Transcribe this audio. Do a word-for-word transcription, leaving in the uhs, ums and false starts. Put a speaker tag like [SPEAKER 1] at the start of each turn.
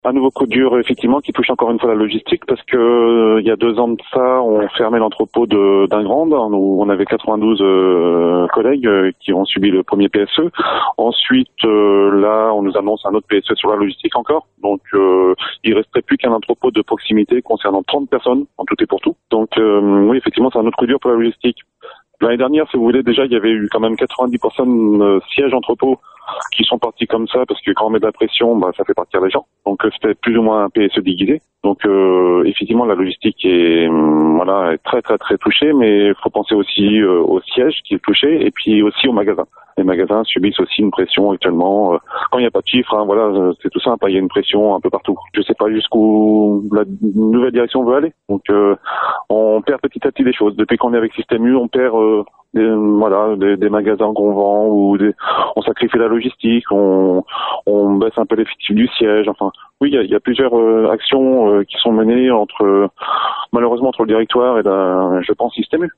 [SPEAKER 1] Un nouveau coup dur, effectivement, qui touche encore une fois la logistique, parce que euh, il y a deux ans de ça, on fermait l'entrepôt de d'Ingrande, où on avait quatre-vingt-douze euh, collègues euh, qui ont subi le premier P S E. Ensuite, euh, là, on nous annonce un autre P S E sur la logistique encore. Donc, euh, il resterait plus qu'un entrepôt de proximité concernant trente personnes, en tout et pour tout. Donc, euh, oui, effectivement, c'est un autre coup dur pour la logistique. L'année dernière, si vous voulez, déjà, il y avait eu quand même quatre-vingt-dix pour cent de sièges entrepôts qui sont partis comme ça, parce que quand on met de la pression, bah, ça fait partir les gens. Donc, euh, c'était plus ou moins un P S E déguisé. Donc, euh, effectivement, la logistique est, hum, voilà, est très, très, très touchée, mais il faut penser aussi euh, au siège qui est touché, et puis aussi aux magasins. Les magasins subissent aussi une pression actuellement. Euh, quand il n'y a pas de chiffres, hein, voilà, euh, c'est tout simple, il y a une pression un peu partout. Je sais pas jusqu'où la nouvelle direction veut aller. Donc, euh, on perd petit à petit des choses. Depuis qu'on est avec Système U, on perd euh, des, voilà, des, des magasins qu'on vend, ou des, on sacrifie la logistique, on, on baisse un peu l'effectif du siège. Enfin, oui, il y a, il y a plusieurs euh, actions euh, qui sont menées entre, euh, malheureusement, entre le directoire et la, je pense, Système U.